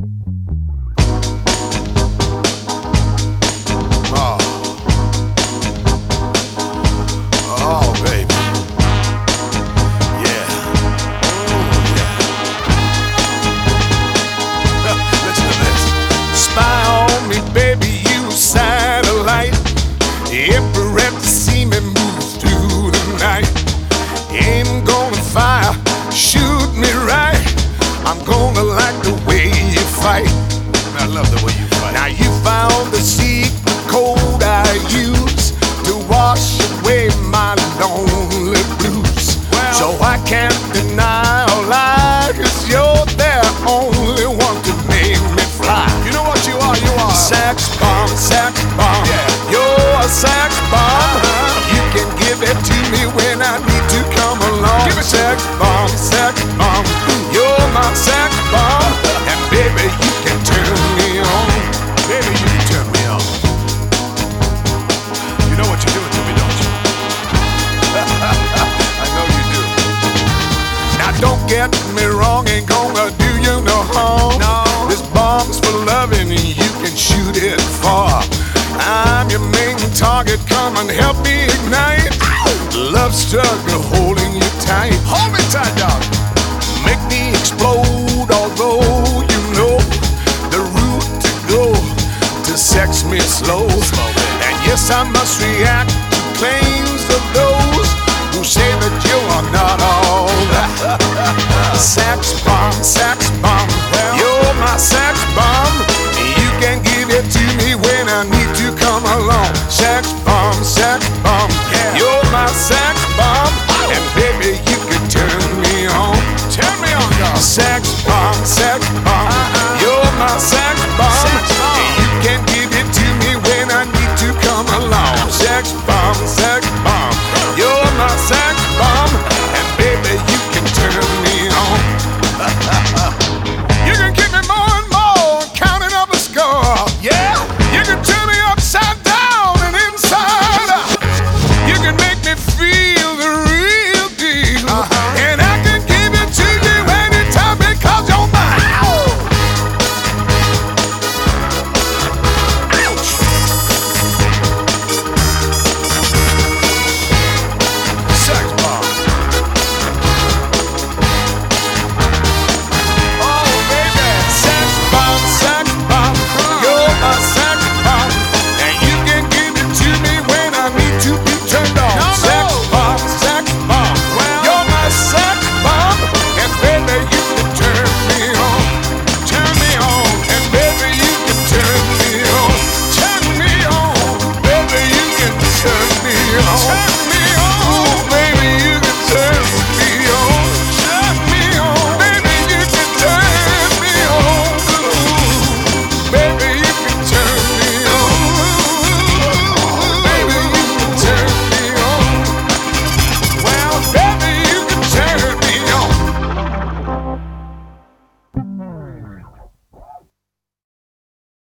Oh, oh, baby. Yeah. Oh, yeah. Listen to this. Spy on me, baby, you satellite. Every rep to see me move through the night. Aim gonna fire, shoot me right. I'm gonna like the way you fight. I love the way you fight. Now you found the secret code I use to wash away my lonely blues. Well, so I can't deny or lie, 'cause you're the only one to make me fly. You know what you are? You are sex bomb, sex bomb. Yeah. You're a sex bomb. You can give it to me when I need to come along. Give it sex bomb, sex bomb. You're my sex bomb, and baby you can turn me on. Baby you can turn me on. You know what you're doing to me, don't you? I know you do. Now don't get me wrong, ain't gonna do you no harm. No. This bomb's for loving, and you can shoot it far. I'm your main target, come and help me ignite. Love struggle holding you tight. Hold me tight, dog. Make me explode, although you know the route to go to sex me slow. And yes, I must react